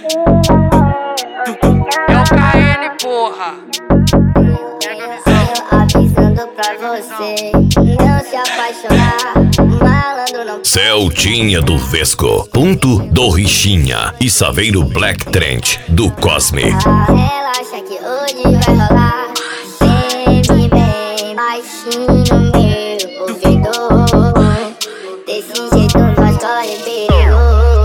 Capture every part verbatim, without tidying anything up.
É o K N, porra. Avisando pra você não se apaixonar, malandro não. Celtinha do Vesco, ponto do Richinha e Saveiro Black Trent do Cosme. Ah, relaxa que hoje vai rolar. Sempre bem baixinho no meu ouvido. Desse jeito nós corre perigo.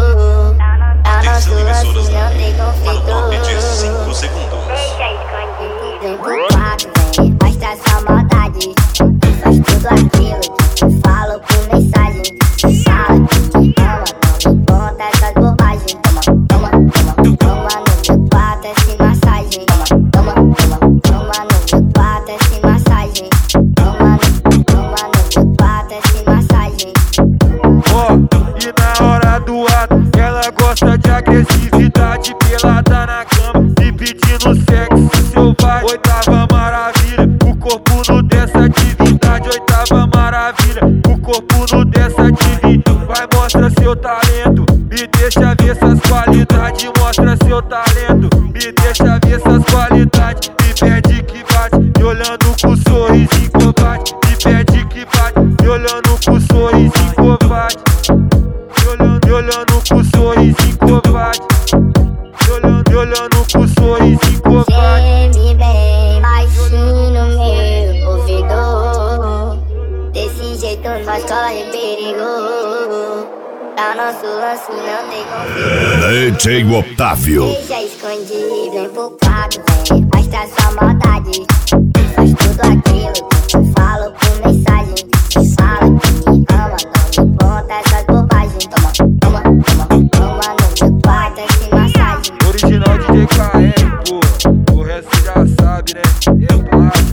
A nosso lance não tem conflito. cinco segundos. Vem pro quarto, vem, mostra sua maldade. Faz tudo aquilo que eu falo por mensagem. Fala que me ama, não me conta essas bobagens. Toma, toma, toma, toma no meu quarto essa massagem. Toma, toma, toma, toma no meu quarto essa massagem. Toma, toma no meu quarto essa massagem. Ó, oh, e na hora do ato, ela gosta de agressividade. Pelada na cama e pedindo sexo selvagem. Oitava maravilha, o corpo no dessa divindade. Oitava maravilha, o corpo no dessa divindade. Vai, mostra seu talento, me deixa ver essas qualidades. Mostra seu talento, me deixa ver essas qualidades. Me pede que bate, me olhando com sorriso em combate. Me pede que bate, me olhando com sorriso em combate. Me olhando, me olhando com sorriso em combate. Me olhando, me olhando com sorriso em combate. Geme bem baixinho no meu ouvido. Desse jeito nós corre perigo. Pra nosso lance não tem conflito. D J Otávio. Deixa escondido, vem pro quarto, vem, mostra sua maldade. Faz tudo aquilo que eu falo por mensagem. Fala que me ama, não me conta essas bobagens. Toma, toma, toma, toma no meu quarto essa massagem. Original D J K N, pô, o resto já sabe, né? É plástico.